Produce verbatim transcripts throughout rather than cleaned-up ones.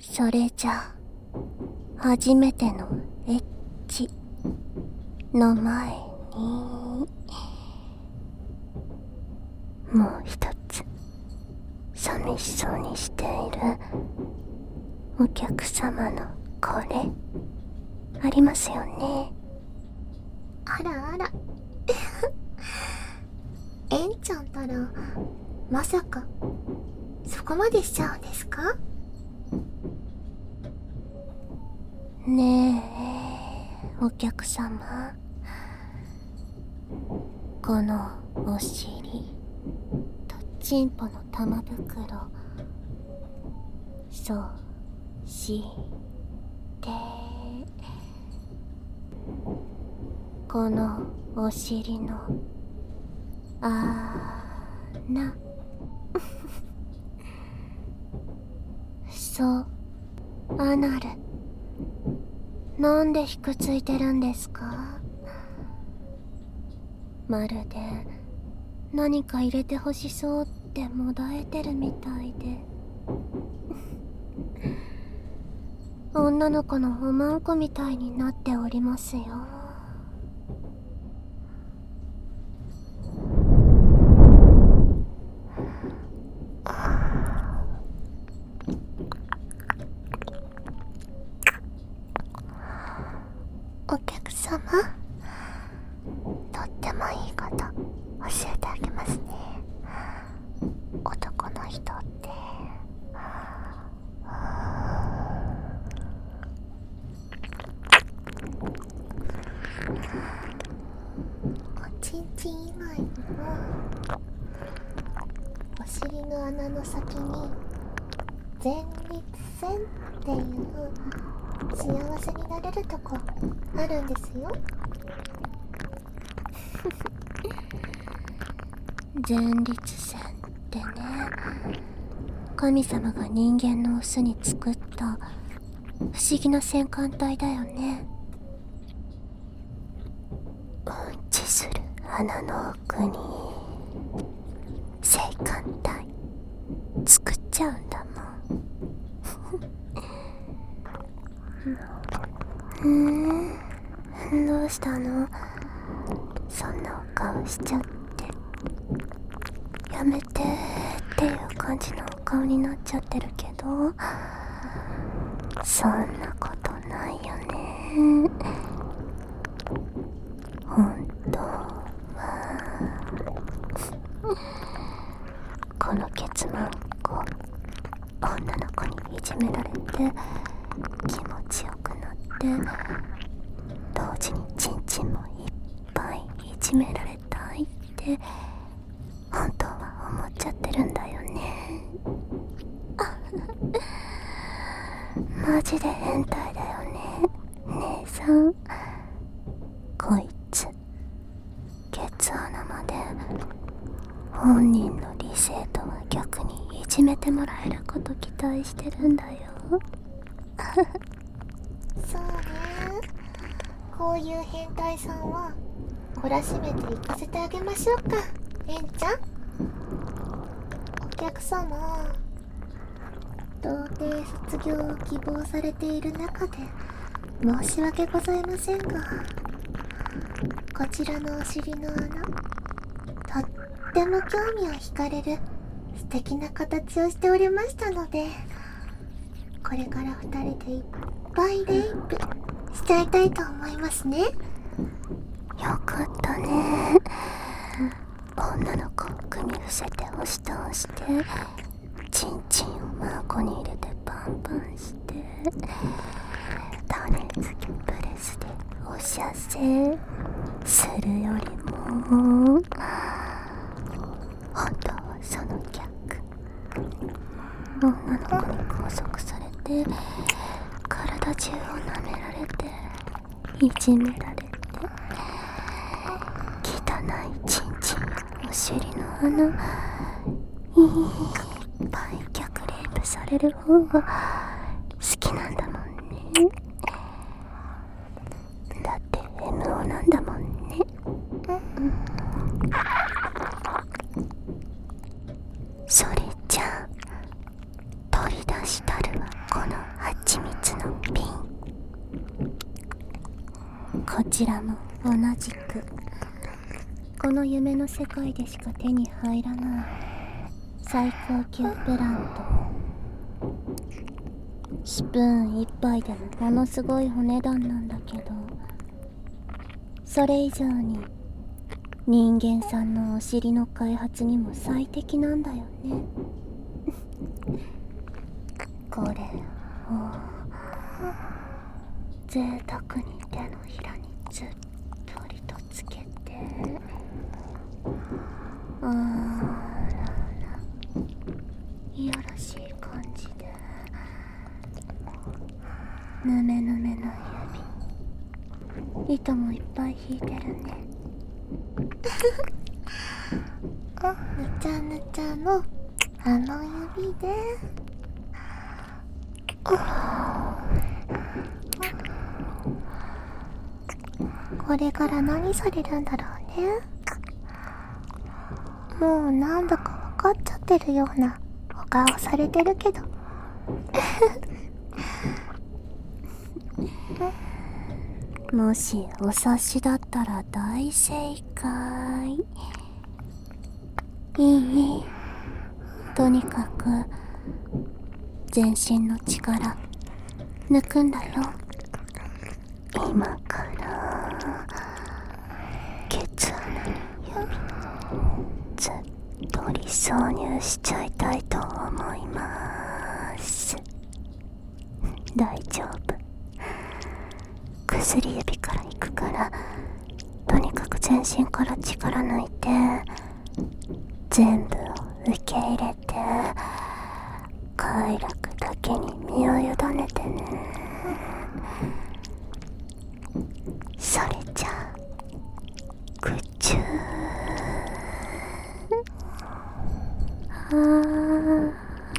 それじゃ初めてのエッチの前にもう一つ寂しそうにしているお客様のこれありますよね。 あらあらエンちゃんたらまさかそこまでしちゃうんですか？ ねえお客様、このお尻とチンポの玉袋そうしてこのお尻の穴そうアナルなんでひくついてるんですか？まるで何か入れてほしそうってもだえてるみたいで女の子のおまんこみたいになっておりますよ。お客様、とってもいいこと教えてあげますね。男の人っておちんちん以外にもお尻の穴の先に前立腺っていう幸せになれるとこあるんですよ。 前立腺ってね、神様が人間のオスに作った不思議な腺管体だよね。うんちする穴の奥に性感帯作っちゃうんだもんうーん、どうしたの？そんなお顔しちゃって。やめてっていう感じのお顔になっちゃってるけど、そんなことないよね。本当はこのケツマンコ女の子にいじめられて気持ちよくなって同時にチンチンもいっぱいいじめられたいって本当は思っちゃってるんだよね。マジで変態だよね姉さん。こいつケツ穴まで本人の理性とは逆にいじめてもらえること期待してるんだよそうね、こういう変態さんは懲らしめて行かせてあげましょうか。エンちゃん、お客様、童貞卒業を希望されている中で申し訳ございませんが、こちらのお尻の穴、とっても興味を惹かれる素敵な形をしておりましたので、これからふたりでいっぱいレイプしちゃいたいと思いますね。 よかったね。女の子を組み伏せて押し倒してチンチンを孫に入れてパンパンして種付きプレスでお射精するよりも本当はその逆、女の子に拘束されて体中を舐められていじめられて汚いチンチンやお尻の穴いっぱい逆レイプされる方が好きなんだもんね。だって エムオー なんだもんね。それじゃあ取り出したるはこのこちらも同じくこの夢の世界でしか手に入らない最高級プラント。スプーン一杯でもものすごいお値段なんだけど、それ以上に人間さんのお尻の開発にも最適なんだよね。これを贅沢に手のひらにずっとりとつけて、あららいやらしい感じでぬめぬめな指、糸もいっぱい引いてるね。 ぬちゃぬちゃのあの指でこれから何されるんだろうね。もうなんだか分かっちゃってるようなお顔されてるけどもしお察しだったら大正解。いい、とにかく全身の力抜くんだよ。今からケツ穴に指ずっとり挿入しちゃいたいと思います。大丈夫、薬指から行くから、とにかく全身から力抜いて全部を受け入れて快楽だけに身を委ねてね。それじゃあグチュー。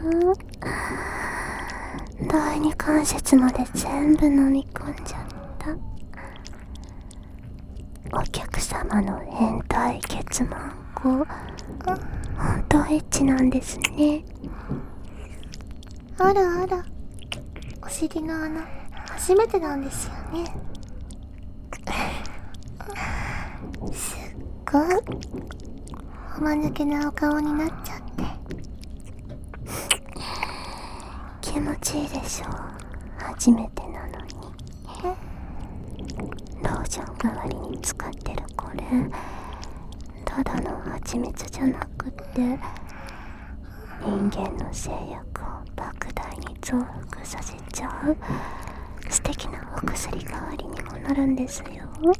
第二関節まで全部飲み込んじゃった。お客様の変態ケツマンコ、ほんとエッチなんですね。 あらあら、お尻の穴初めてなんですよね。すっごいおまぬけなお顔になっちゃって気持ちいいでしょ。初めてなのに。ローション代わりに使ってるこれ、ただの蜂蜜じゃなくって人間の性欲を莫大に増幅させちゃう素敵なお薬代わりにもなるんですよ。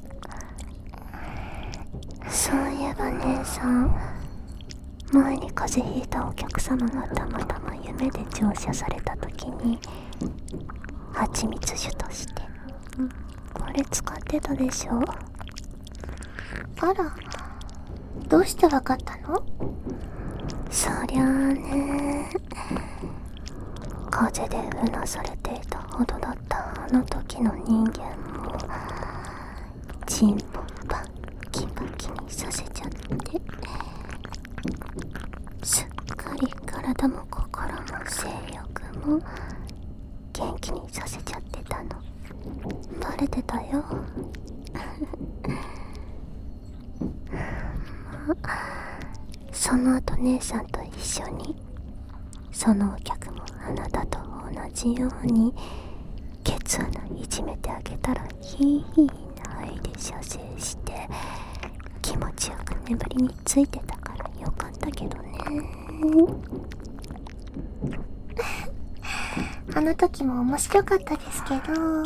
そういえば姉さん、前に風邪ひいたお客様がたまたま夢で乗車された時に蜂蜜酒としてこれ使ってたでしょ。 あら、どうしてわかったの？ そりゃあね、風でうなされていたほどだったあの時の人間もチンポバッキバキにさせちゃって、すっかり体も心も性欲も元気にさせちゃってたのバレてたよ。その後姉さんと一緒にそのお客もあなたと同じようにケツ穴いじめてあげたらヒーヒー泣いで射精して気持ちよく眠りについてたからよかったけどね。 あの時も面白かったですけど、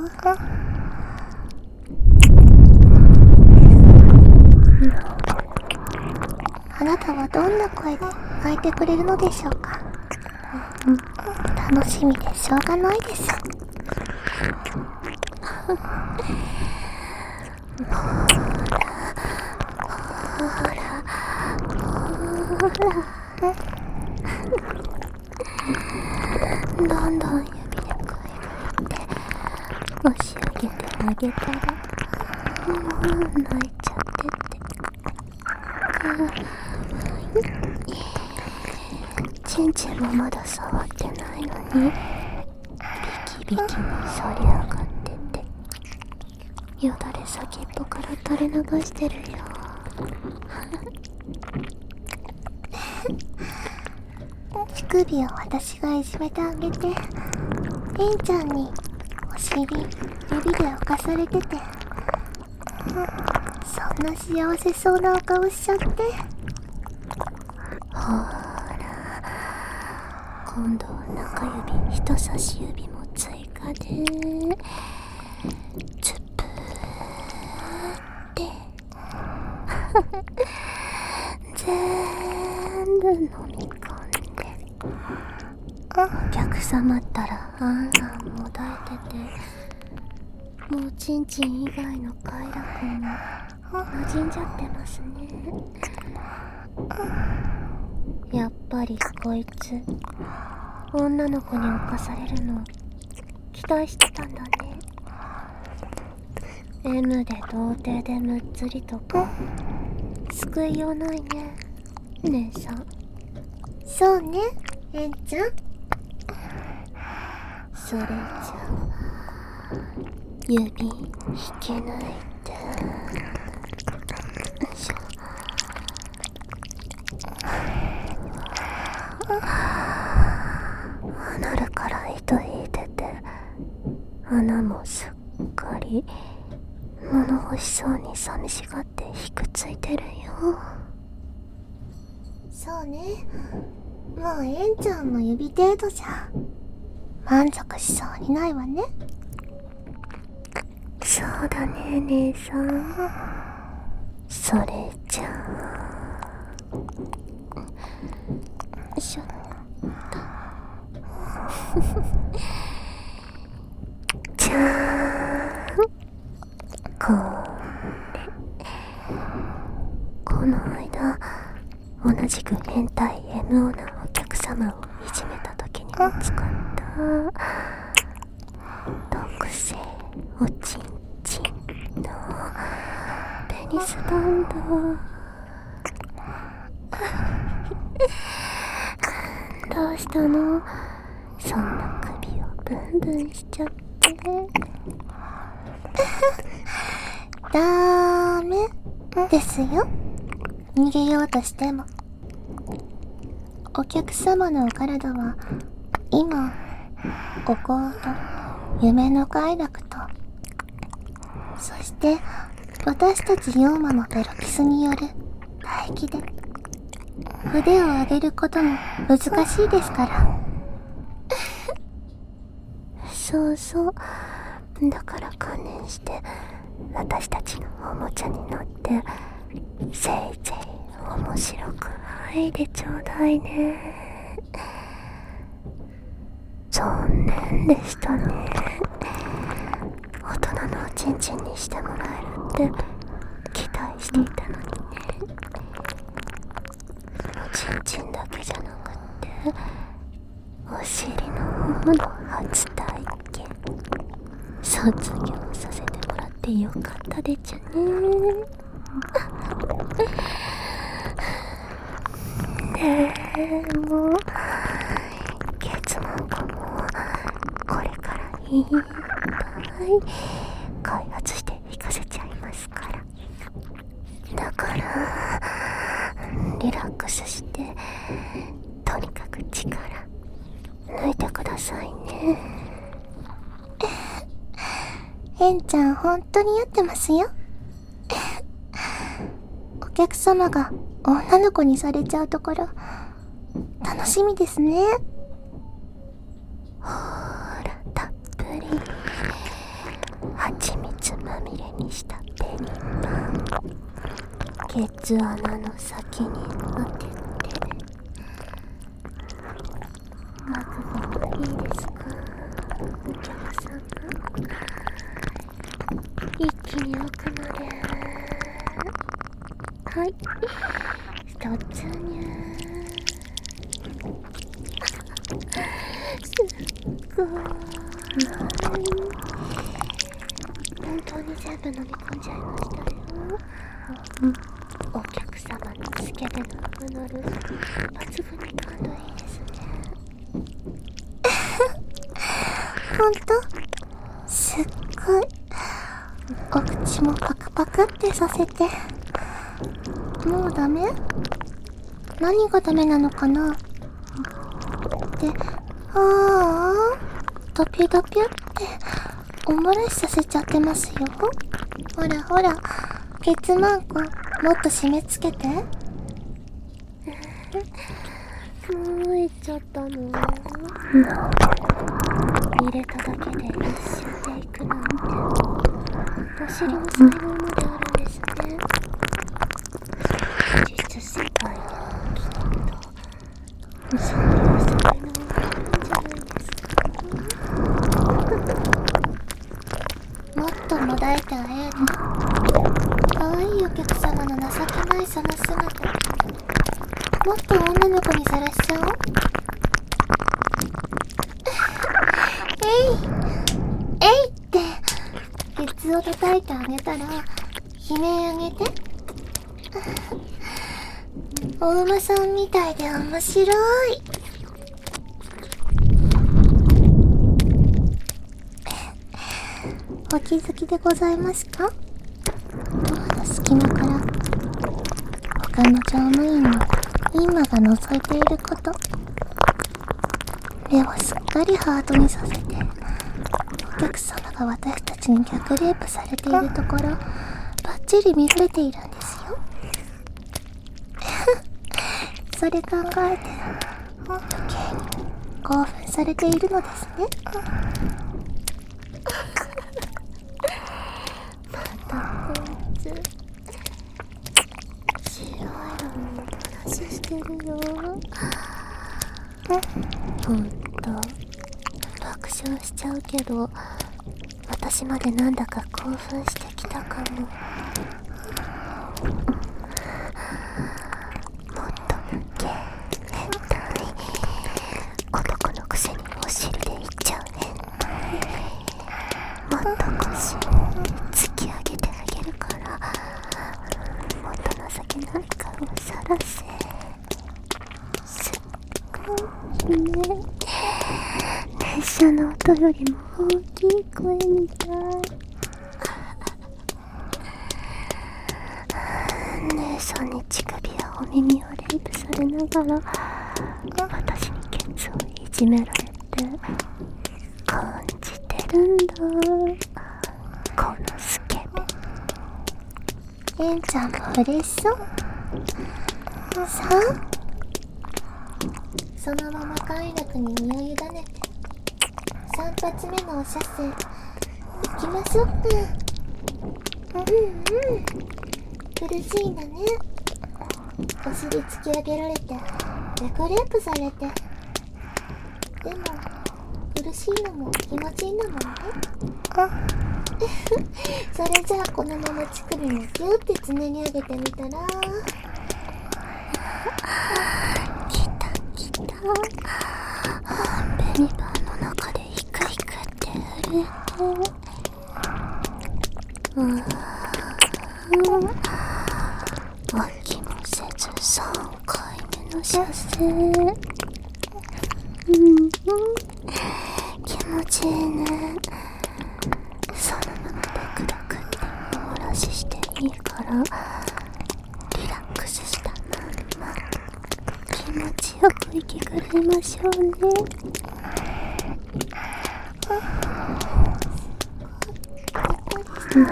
あなたはどんな声で泣いてくれるのでしょうか。楽しみでしょうがないです。 ほらほらどんどん指でグイグイって押し上げてあげたら、うん、泣いちゃってってチンチンもまだ触ってないのにビキビキに反り上がってて、 よだれ先っぽから垂れ流してるよ。 乳首を私がいじめてあげて、エンちゃんにお尻指で浮かされてて、そんな幸せそうなお顔しちゃって。 ほーら、今度は中指人差し指も追加でつぶーって全部飲み込んで、お客様ったらあんあんもだえてて、もうちんちん以外の快楽も馴染んじゃってますね。やっぱりこいつ女の子に侵されるの期待してたんだね。 M で童貞でむっつりとか救いようないね、姉さん。 そうね、エンちゃん。 それじゃ指引けないで。よいしょ。アナルから糸引いてて、穴もすっかり物欲しそうに寂しがってひくついてるよ。 そうね、もうエンちゃんの指程度じゃ満足しそうにないわね。 そうだね、姉さん。それじゃあ、よいしょっと。じゃーん、これ。この間同じく変態 エムオー なお客様をいじめた時にも使った特製おちんちんのペニスバンド。どうしたの？そんな首をブンブンしちゃって。 ダメですよ、逃げようとしても。お客様のお体は今お香と夢の快楽と、そして私たちヨーマのベロキスによる唾液で腕を上げることも難しいですから。 そうそう、だから観念して私たちのおもちゃに乗ってせいぜい面白く入れちょうだいね。残念でしたね。大人のおちんちんにしてもらえるって期待していたのにね。おちんちんだけじゃなくってお尻の方の初体験、卒業させてもらってよかったでちゅね。でも結膜もこれからいっぱい開発していかせちゃいますから。だからリラックスしてとにかく力抜いてくださいね。 エンちゃん本当に酔ってますよ。お客様が女の子にされちゃうところ楽しみですね。 ほーら、たっぷり蜂蜜まみれにしたペニパン、ケツ穴の先に当てて。覚悟いいですか、お客様。一気に奥まで。はい、突入。すっごい。本当に全部飲み込んじゃいましたよ。うん、お客様のスケベなアナル抜群に感度いいですね。 ほんとすっごいお口もパクパクってさせて。もうダメ？何がダメなのかな？で、ああ、ドピュドピュっておもらしさせちゃってますよ。ほらほら、ケツマンコもっと締め付けて。もういっちゃったの？入れただけで一瞬でいくなんて、お尻の才能まであるんですね。実世界ではきっとそういう才能があるんじゃないですか。もっともだえてあえる可愛いお客様の情けないその姿、もっと女の子にさらしちゃおう。えいえいってケツを叩いてあげたら悲鳴あげて。お馬さんみたいで面白い。お気づきでございますか？ドアの隙間から他の乗務員の陰魔が覗いていること、目をすっかりハートにさせて、お客様が私たちに逆レイプされているところバッチリ見られているんですよ。それ考えて余計に興奮されているのですね。またこいつ白いのに話してるよ。ほんと爆笑しちゃうけど、私までなんだか興奮してきたかも。もっと抜け、変態。男のくせにお尻でいっちゃう変態。もっと腰突き上げてあげるから、もっと情けない顔をさらせ。すっごいね。電車の音よりも大きい声みたい。姉さんに乳首やお耳をレイプされながら私にケツをいじめられて感じてるんだ、このスケベ。エンちゃんも嬉しそう。さあ、そのまま快楽に身を委ねてさん発目のお射精行きましょうか。うんうん、苦しいんだね。お尻突き上げられて逆レイプされて、でも苦しいのも気持ちいいんだもんね。それじゃあこのまま乳首もギューってつなぎ上げてみたら、きたきた、ベニバーの中でヒクヒクって震えて、うわ飽きもせずさんかいめの射精。うんうん、気持ちいいね。そのままダクダクっておもらししていいからリラックスしたまんま気持ちよく息くれましょうね。うん、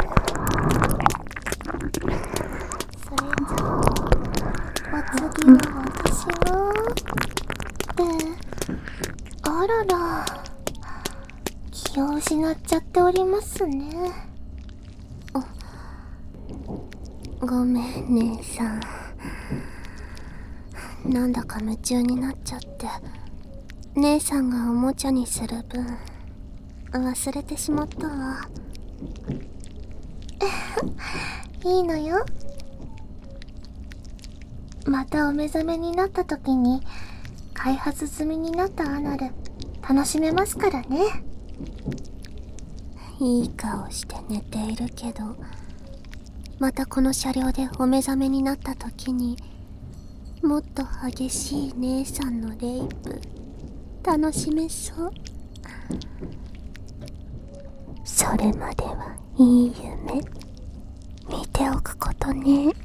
それじゃあお次は私はって、あらら、気を失っちゃっておりますね。あ、ごめん姉さん、なんだか夢中になっちゃって姉さんがおもちゃにする分忘れてしまったわ。いいのよ。またお目覚めになった時に開発済みになったアナル楽しめますからね。いい顔して寝ているけど、またこの車両でお目覚めになった時にもっと激しい姉さんのレイプ楽しめそう。それまではいい夢。 見ておくことね。